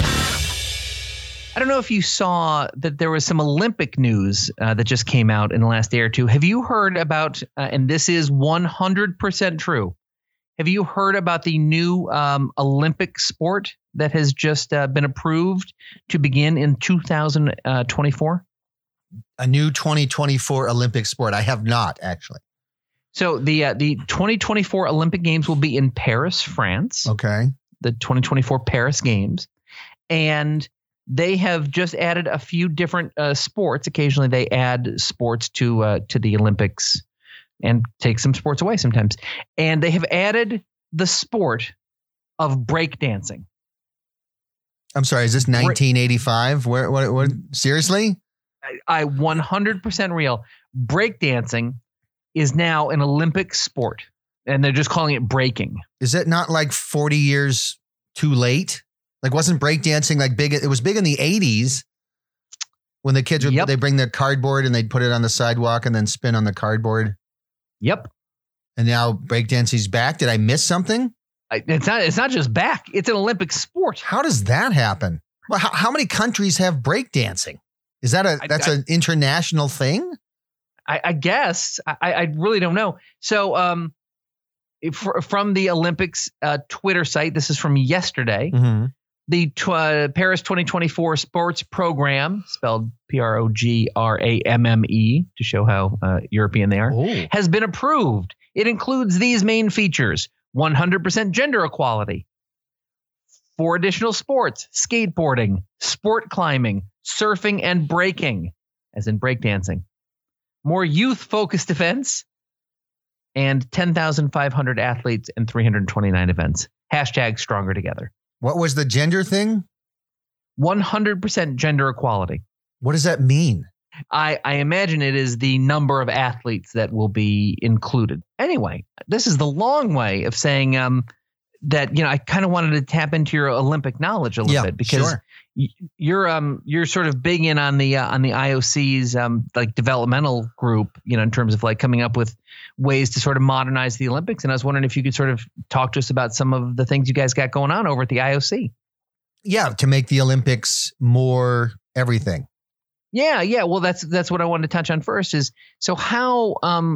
Speaker 5: I don't know if you saw that there was some Olympic news uh, that just came out in the last day or two. Have you heard about, uh, and this is one hundred percent true, have you heard about the new um, Olympic sport that has just uh, been approved to begin in two thousand twenty-four?
Speaker 4: A new twenty twenty-four Olympic sport. I have not, actually.
Speaker 5: So the uh, the twenty twenty-four Olympic Games will be in Paris, France.
Speaker 4: Okay.
Speaker 5: The twenty twenty-four Paris Games. And they have just added a few different uh, sports. Occasionally they add sports to uh, to the Olympics and take some sports away sometimes. And they have added the sport of breakdancing.
Speaker 4: I'm sorry. Is this nineteen eighty-five? Where? What? What? Seriously?
Speaker 5: I, I one hundred percent real. Breakdancing is now an Olympic sport. And they're just calling it breaking.
Speaker 4: Is it not like forty years too late? Like, wasn't breakdancing like big? It was big in the eighties when the kids would,
Speaker 5: Yep.
Speaker 4: they bring their cardboard and they'd put it on the sidewalk and then spin on the cardboard.
Speaker 5: Yep.
Speaker 4: And now breakdancing's back. Did I miss something?
Speaker 5: I- It's not. It's not just back. It's an Olympic sport.
Speaker 4: How does that happen? Well, how, how many countries have breakdancing? Is that a
Speaker 5: I-
Speaker 4: that's
Speaker 5: I-
Speaker 4: an international thing?
Speaker 5: I, I guess. I, I really don't know. So, um, if, from the Olympics uh, Twitter site, this is from yesterday.
Speaker 4: Mm-hmm.
Speaker 5: The tw- uh, Paris twenty twenty-four sports program, spelled P R O G R A M M E, to show how uh, European they are,
Speaker 4: Oh,
Speaker 5: has been approved. It includes these main features: one hundred percent gender equality, four additional sports: skateboarding, sport climbing, surfing, and breaking, as in breakdancing, more youth-focused events, and ten thousand five hundred athletes and three hundred twenty-nine events. Hashtag stronger together.
Speaker 4: what was the gender thing?
Speaker 5: one hundred percent gender equality.
Speaker 4: What does that mean?
Speaker 5: I, I imagine it is the number of athletes that will be included. Anyway, this is the long way of saying um, that, you know, I kind of wanted to tap into your Olympic knowledge a little
Speaker 4: Yeah,
Speaker 5: bit because
Speaker 4: sure.
Speaker 5: y- you're um you're sort of big in on the uh, on the I O C's um like developmental group, you know, in terms of like coming up with ways to sort of modernize the Olympics. And I was wondering if you could sort of talk to us about some of the things you guys got going on over at the I O C.
Speaker 4: Yeah, to make the Olympics more everything.
Speaker 5: Yeah, yeah. Well, that's that's what I wanted to touch on first is so how um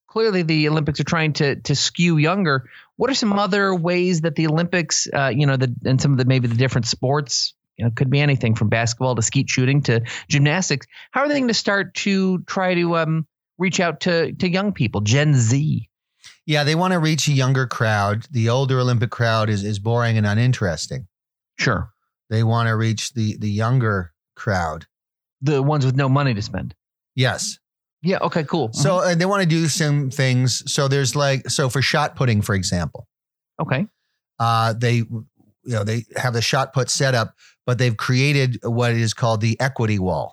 Speaker 5: clearly the Olympics are trying to to skew younger. What are some other ways that the Olympics, uh, you know, the and some of the maybe the different sports, you know, could be anything from basketball to skeet shooting to gymnastics. How are they going to start to try to um, reach out to to young people, Gen Z?
Speaker 4: Yeah, they want to reach a younger crowd. The older Olympic crowd is is boring and uninteresting.
Speaker 5: Sure.
Speaker 4: They want to reach the the younger crowd.
Speaker 5: The ones with no money to spend.
Speaker 4: Yes.
Speaker 5: Yeah. Okay, cool.
Speaker 4: So uh, they want to do some things. So there's like, so for shot putting, for example,
Speaker 5: Okay.
Speaker 4: uh, they, you know, they have the shot put set up, but they've created what is called the equity wall.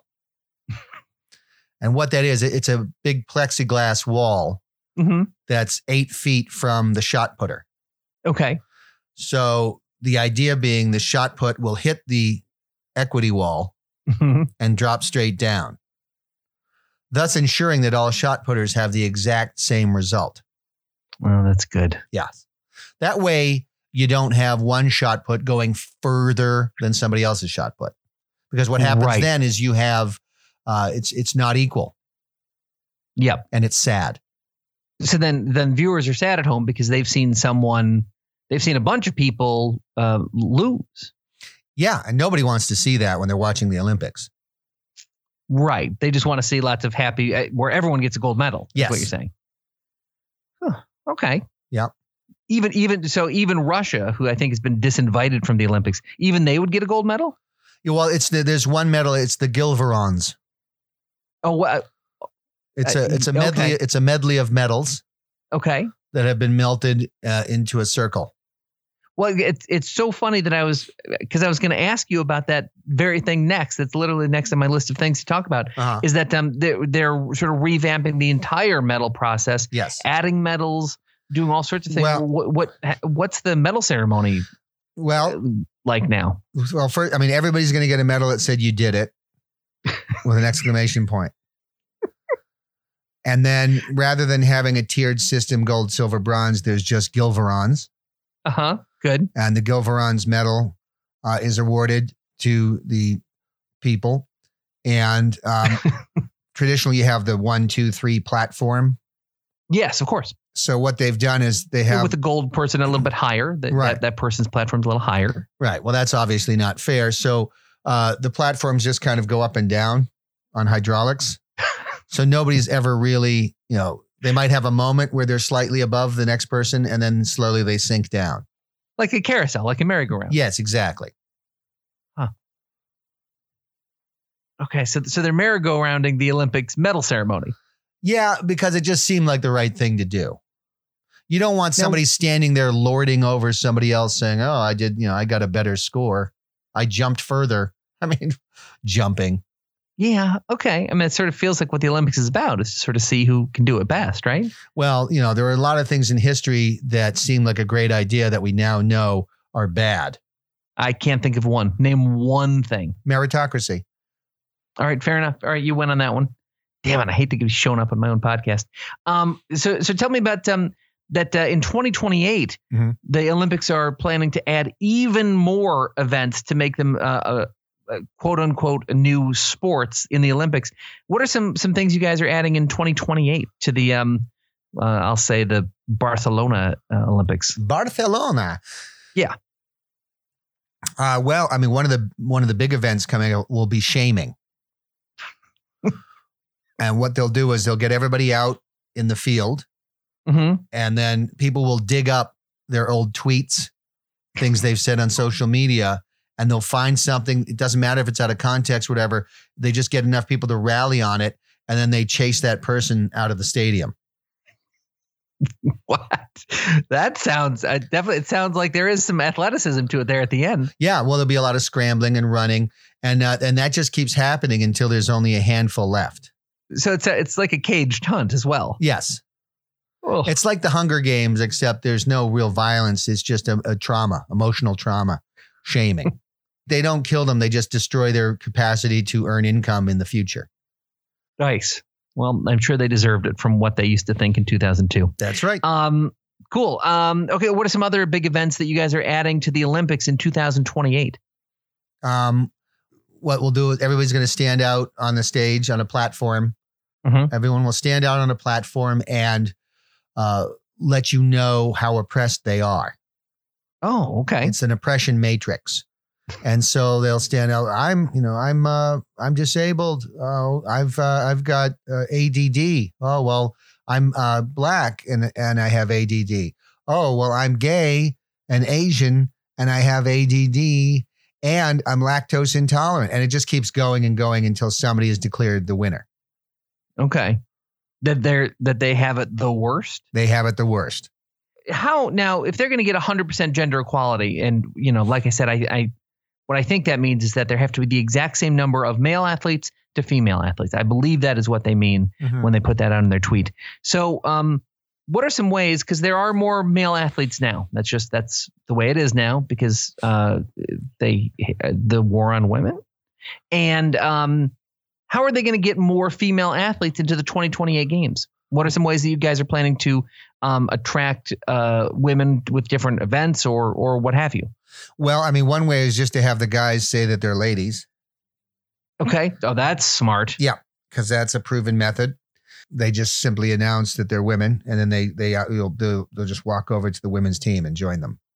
Speaker 4: And what that is, it- it's a big plexiglass wall
Speaker 5: Mm-hmm.
Speaker 4: that's eight feet from the shot putter.
Speaker 5: Okay.
Speaker 4: So the idea being the shot put will hit the equity wall
Speaker 5: Mhm.
Speaker 4: and drop straight down, thus ensuring that all shot putters have the exact same result.
Speaker 5: Well, that's good.
Speaker 4: Yes. That way you don't have one shot put going further than somebody else's shot put. Because what happens
Speaker 5: Right.
Speaker 4: then is you have, uh, it's it's not equal
Speaker 5: Yep.
Speaker 4: and it's sad.
Speaker 5: So then, then viewers are sad at home because they've seen someone, they've seen a bunch of people uh, lose.
Speaker 4: Yeah. And nobody wants to see that when they're watching the Olympics.
Speaker 5: Right. They just want to see lots of happy, uh, where everyone gets a gold medal. That's
Speaker 4: Yes.
Speaker 5: what you're saying. Huh. Okay.
Speaker 4: Yep.
Speaker 5: Even, even, so even Russia, who I think has been disinvited from the Olympics, even they would get a gold medal?
Speaker 4: Yeah, well, it's the, there's one medal. It's the Gilvarons.
Speaker 5: Oh, what?
Speaker 4: It's
Speaker 5: Uh,
Speaker 4: a it's a medley.
Speaker 5: okay.
Speaker 4: It's a medley of medals
Speaker 5: Okay.
Speaker 4: that have been melted uh, into a circle.
Speaker 5: Well, it's it's so funny that I was, because I was going to ask you about that very thing next. That's literally next on my list of things to talk about.
Speaker 4: Uh-huh.
Speaker 5: Is that um they're, they're sort of revamping the entire medal process,
Speaker 4: Yes.
Speaker 5: adding medals, doing all sorts of things.
Speaker 4: Well-
Speaker 5: what, what what's the medal ceremony
Speaker 4: Well,
Speaker 5: like now?
Speaker 4: well, first, I mean, everybody's going to get a medal that said you did it with an exclamation point. And then rather than having a tiered system, gold, silver, bronze, there's just Gilvarons.
Speaker 5: Uh huh. Good.
Speaker 4: And the Gilvarons medal uh, is awarded to the people. And um, traditionally, you have the one, two, three platform.
Speaker 5: Yes, of course.
Speaker 4: So what they've done is they have
Speaker 5: With the gold person a little bit higher. That
Speaker 4: Right.
Speaker 5: that, that person's platform's a little higher.
Speaker 4: right. Well, that's obviously not fair. So uh, the platforms just kind of go up and down on hydraulics. So nobody's ever really, you know, they might have a moment where they're slightly above the next person and then slowly they sink down.
Speaker 5: Like a carousel, like a merry-go-round.
Speaker 4: Yes, exactly.
Speaker 5: Okay, so so they're merry-go-rounding the Olympics medal ceremony.
Speaker 4: Yeah, because it just seemed like the right thing to do. You don't want
Speaker 5: Now-
Speaker 4: somebody standing there lording over somebody else saying, oh, I did, you know, I got a better score. I jumped further. I mean, jumping.
Speaker 5: Yeah. Okay. I mean, it sort of feels like what the Olympics is about, is to sort of see who can do it best, right?
Speaker 4: Well, you know, there are a lot of things in history that seem like a great idea that we now know are bad.
Speaker 5: I can't think of one. Name one thing.
Speaker 4: Meritocracy.
Speaker 5: All right. Fair enough. All right. You win on that one. Damn it. I hate to be showing up on my own podcast. Um. So so tell me about um that uh, in twenty twenty-eight,
Speaker 4: Mhm.
Speaker 5: the Olympics are planning to add even more events to make them uh, uh, uh, quote unquote new sports in the Olympics. What are some some things you guys are adding in twenty twenty-eight to the um uh, I'll say the Barcelona uh, Olympics?
Speaker 4: Barcelona.
Speaker 5: Yeah.
Speaker 4: Uh, well, I mean, one of the one of the big events coming up will be shaming. And what they'll do is they'll get everybody out in the field,
Speaker 5: Mm-hmm.
Speaker 4: and then people will dig up their old tweets, things they've said on social media, and they'll find something. It doesn't matter if it's out of context, whatever. They just get enough people to rally on it, and then they chase that person out of the stadium.
Speaker 5: What? That sounds uh, definitely. It sounds like there is some athleticism to it there at the end.
Speaker 4: Yeah, well, there'll be a lot of scrambling and running, and uh, and that just keeps happening until there's only a handful left.
Speaker 5: So it's a, it's like a caged hunt as well.
Speaker 4: Yes.
Speaker 5: Oh.
Speaker 4: It's like the Hunger Games, except there's no real violence. It's just a, a trauma, emotional trauma, shaming. They don't kill them. They just destroy their capacity to earn income in the future.
Speaker 5: Nice. Well, I'm sure they deserved it from what they used to think in two thousand two.
Speaker 4: That's right.
Speaker 5: Um, cool. Um, okay. What are some other big events that you guys are adding to the Olympics in two thousand twenty-eight?
Speaker 4: Um, what we'll do is everybody's going to stand out on the stage on a platform.
Speaker 5: Mhm.
Speaker 4: Everyone will stand out on a platform, and uh, let you know how oppressed they are.
Speaker 5: Oh, okay.
Speaker 4: It's an oppression matrix. And so they'll stand out. I'm, you know, I'm, uh, I'm disabled. Oh, I've, uh, I've got uh, A D D. Oh, well, I'm uh, black and and I have A D D. Oh, well, I'm gay and Asian and I have A D D and I'm lactose intolerant. And it just keeps going and going until somebody is declared the winner.
Speaker 5: Okay. That they're that they have it the worst.
Speaker 4: They have it the worst.
Speaker 5: How now? If they're going to get one hundred percent gender equality, and you know, like I said, I, I what I think that means is that there have to be the exact same number of male athletes to female athletes. I believe that is what they mean mm-hmm. when they put that out in their tweet. So, um, what are some ways? Because there are more male athletes now. That's just that's the way it is now because uh, they the war on women. And um, how are they going to get more female athletes into the twenty twenty-eight games? What are some ways that you guys are planning to um, attract uh, women with different events or or what have you?
Speaker 4: Well, I mean, one way is just to have the guys say that they're ladies.
Speaker 5: Okay. Oh, that's smart.
Speaker 4: Yeah, because that's a proven method. They just simply announce that they're women, and then they they uh, they'll, they'll they'll just walk over to the women's team and join them.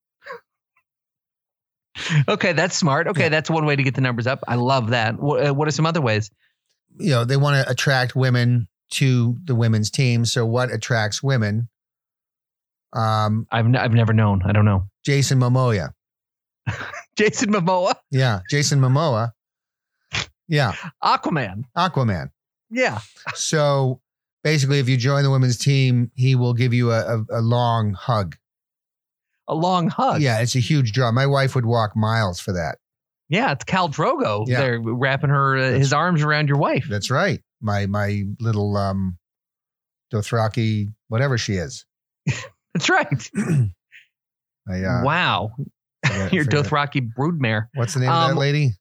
Speaker 5: Okay, that's smart. Okay, yeah. That's one way to get the numbers up. I love that. What, uh, what are some other ways?
Speaker 4: You know, they want to attract women to the women's team. So what attracts women? Um,
Speaker 5: I've n- I've never known. I don't know.
Speaker 4: Jason Momoa.
Speaker 5: Jason Momoa?
Speaker 4: Yeah, Jason Momoa. Yeah.
Speaker 5: Aquaman.
Speaker 4: Aquaman.
Speaker 5: Yeah.
Speaker 4: So basically, if you join the women's team, he will give you a, a, a long hug.
Speaker 5: A long hug?
Speaker 4: Yeah, it's a huge draw. My wife would walk miles for that.
Speaker 5: Yeah, it's Khal Drogo.
Speaker 4: Yeah.
Speaker 5: They're wrapping her uh, his arms around your wife.
Speaker 4: That's right. My my little um, Dothraki, whatever she is.
Speaker 5: That's right.
Speaker 4: I, uh,
Speaker 5: wow.
Speaker 4: Forget,
Speaker 5: Your
Speaker 4: forget.
Speaker 5: Dothraki broodmare.
Speaker 4: What's the name
Speaker 5: um,
Speaker 4: of that lady?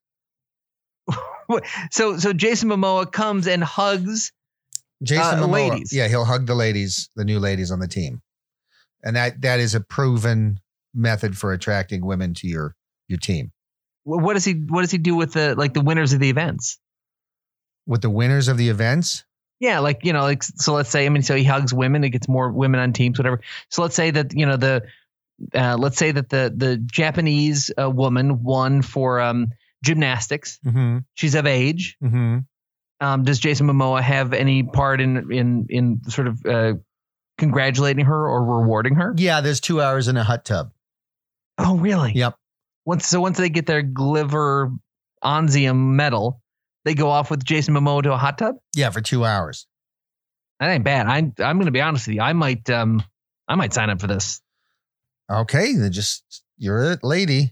Speaker 5: So so Jason Momoa comes and hugs
Speaker 4: Jason
Speaker 5: uh,
Speaker 4: Momoa.
Speaker 5: ladies.
Speaker 4: Yeah, he'll hug the ladies, the new ladies on the team. And that that is a proven method for attracting women to your your team.
Speaker 5: What does he what does he do with the like the winners of the events?
Speaker 4: With the winners of the events?
Speaker 5: Yeah, like, you know, like so let's say I mean so he hugs women, it gets more women on teams, whatever. So let's say that, you know, the uh, let's say that the the Japanese uh, woman won for um, gymnastics.
Speaker 4: Mm-hmm.
Speaker 5: She's of age.
Speaker 4: Mm-hmm.
Speaker 5: Um, does Jason Momoa have any part in in in sort of uh, congratulating her or rewarding her?
Speaker 4: Yeah, there's two hours in a hot tub.
Speaker 5: Oh, really?
Speaker 4: Yep.
Speaker 5: Once so once they get their Gliver Onzium medal, they go off with Jason Momoa to a hot tub?
Speaker 4: Yeah, for two hours.
Speaker 5: That ain't bad. I I'm going to be honest with you. I might um I might sign up for this.
Speaker 4: Okay, then just you're a lady.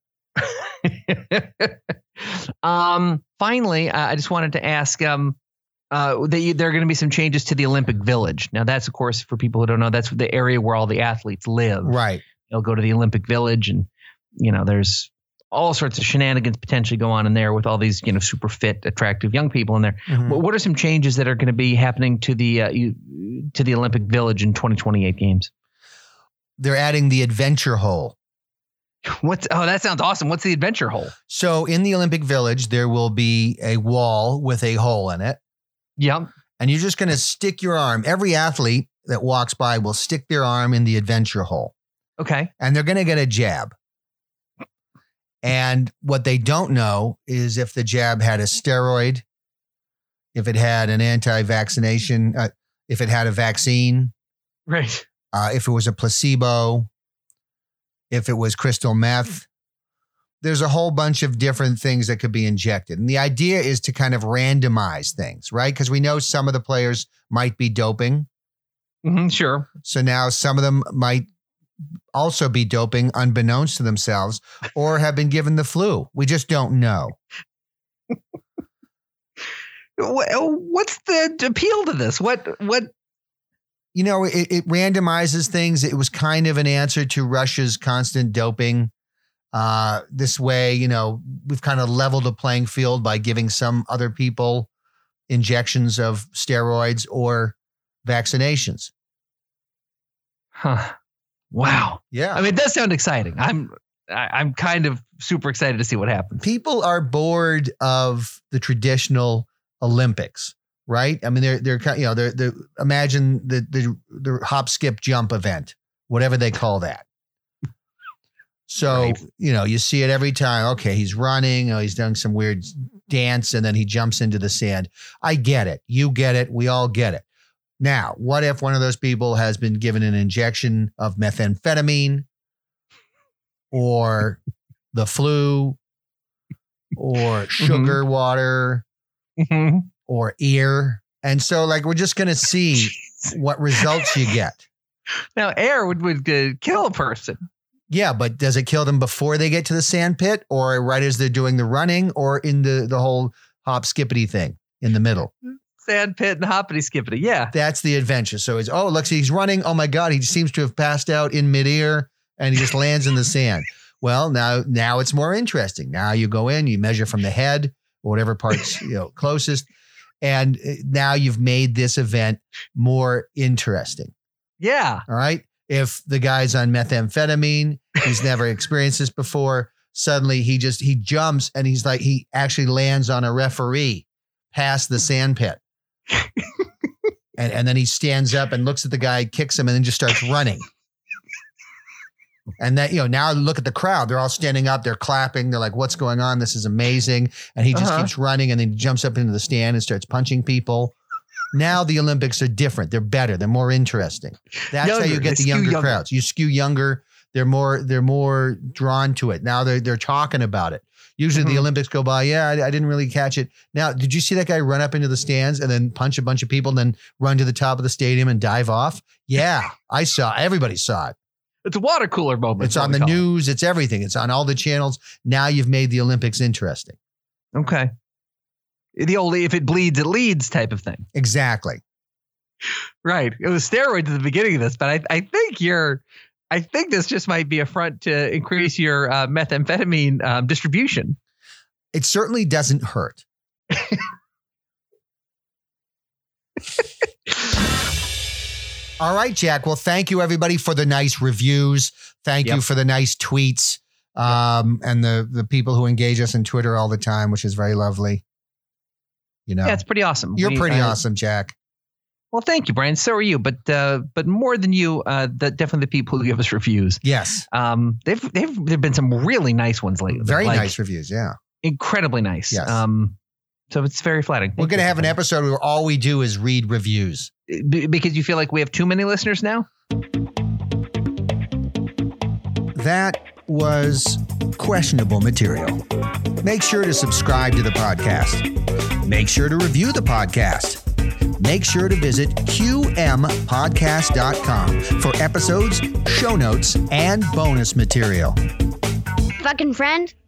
Speaker 5: um. Finally, uh, I just wanted to ask. Um. Uh. That you, there are going to be some changes to the Olympic Village. Now, that's of course for people who don't know. That's the area where all the athletes live.
Speaker 4: Right.
Speaker 5: They'll go to the Olympic Village, and you know, there's all sorts of shenanigans potentially go on in there with all these, you know, super fit, attractive young people in there.
Speaker 4: Mm-hmm.
Speaker 5: What, what are some changes that are going to be happening to the uh, you, to the Olympic Village in twenty twenty-eight games?
Speaker 4: They're adding the adventure hole.
Speaker 5: What's oh, that sounds awesome. What's the adventure hole?
Speaker 4: So in the Olympic Village, there will be a wall with a hole in it.
Speaker 5: Yep.
Speaker 4: And you're just going to stick your arm. Every athlete that walks by will stick their arm in the adventure hole.
Speaker 5: Okay.
Speaker 4: And they're going to get a jab. And what they don't know is if the jab had a steroid, if it had an anti-vaccination, uh, if it had a vaccine.
Speaker 5: Right.
Speaker 4: Uh, if it was a placebo, if it was crystal meth, there's a whole bunch of different things that could be injected. And the idea is to kind of randomize things, right? Because we know some of the players might be doping.
Speaker 5: Mm-hmm, sure.
Speaker 4: So now some of them might also be doping unbeknownst to themselves or have been given the flu. We just don't know.
Speaker 5: What's the appeal to this? What, what,
Speaker 4: You know, it, it randomizes things. It was kind of an answer to Russia's constant doping. Uh, this way, you know, we've kind of leveled the playing field by giving some other people injections of steroids or vaccinations.
Speaker 5: Huh. Wow.
Speaker 4: Yeah.
Speaker 5: I mean, it does sound exciting. I'm, I, I'm kind of super excited to see what happens.
Speaker 4: People are bored of the traditional Olympics. right? I mean, they're they're kind- you know they're they imagine the the the hop skip jump event, whatever they call that. So
Speaker 5: Right.
Speaker 4: you know you see it every time. Okay, he's running. Oh, he's doing some weird dance, and then he jumps into the sand. I get it. You get it. We all get it. Now, what if one of those people has been given an injection of methamphetamine, or the flu, or sugar water,
Speaker 5: Mhm.
Speaker 4: or ear? And so, like, we're just going to see what results you get.
Speaker 5: Now, air would, would uh, kill a person.
Speaker 4: Yeah, but does it kill them before they get to the sand pit, or right as they're doing the running, or in the, the whole hop skippity thing in the middle?
Speaker 5: Sand pit and hoppity skippity. Yeah.
Speaker 4: That's the adventure. So it's, oh, look, he's running. Oh my God, he seems to have passed out in midair and he just lands in the sand. Well, now, now it's more interesting. Now you go in, you measure from the head or whatever part's you know closest. And now you've made this event more interesting.
Speaker 5: Yeah.
Speaker 4: All right. If the guy's on methamphetamine, he's never experienced this before. Suddenly he just, he jumps and he's like, he actually lands on a referee past the sand pit. and, and then he stands up and looks at the guy, kicks him, and then just starts running. And that, you know, now look at the crowd. They're all standing up. They're clapping. They're like, what's going on? This is amazing. And he just
Speaker 5: Uh-huh.
Speaker 4: keeps running and then he jumps up into the stand and starts punching people. Now the Olympics are different. They're better. They're more interesting. That's
Speaker 5: Younger.
Speaker 4: how you
Speaker 5: They
Speaker 4: get the
Speaker 5: skew
Speaker 4: younger,
Speaker 5: younger.
Speaker 4: crowds. You skew younger. They're more, they're more drawn to it. Now they're, they're talking about it. Usually
Speaker 5: Mhm.
Speaker 4: the Olympics go by. Yeah, I, I didn't really catch it. Now, did you see that guy run up into the stands and then punch a bunch of people and then run to the top of the stadium and dive off? Yeah, I saw. Everybody saw it.
Speaker 5: It's a water cooler moment.
Speaker 4: It's on the news. It's everything. It's on all the channels. Now you've made the Olympics interesting.
Speaker 5: Okay. The old, if it bleeds, it leads type of thing.
Speaker 4: Exactly.
Speaker 5: Right. It was steroids at the beginning of this, but I, I think you're, I think this just might be a front to increase your uh, methamphetamine um, distribution.
Speaker 4: It certainly doesn't hurt. All right, Jack. Well, thank you everybody for the nice reviews. Thank you
Speaker 5: Yep.
Speaker 4: for the nice tweets um, and the the people who engage us on Twitter all the time, which is very lovely. You know,
Speaker 5: Yeah, it's pretty awesome.
Speaker 4: you're
Speaker 5: We,
Speaker 4: pretty
Speaker 5: uh,
Speaker 4: awesome, Jack.
Speaker 5: Well, thank you, Brian. So are you, but uh, but more than you, uh, the, definitely the people who give us reviews.
Speaker 4: Yes,
Speaker 5: Um, they've they've there've been some really nice ones lately.
Speaker 4: very
Speaker 5: like,
Speaker 4: nice reviews. Yeah,
Speaker 5: incredibly nice.
Speaker 4: Yes.
Speaker 5: Um, so it's very flattering.
Speaker 4: we're
Speaker 5: Thank
Speaker 4: gonna
Speaker 5: you.
Speaker 4: have an episode where all we do is read reviews.
Speaker 5: B- because you feel like we have too many listeners now.
Speaker 4: That was questionable material. Make sure to subscribe to the podcast. Make sure to review the podcast. Make sure to visit q m podcast dot com for episodes, show notes, and bonus material.
Speaker 6: Fucking friend.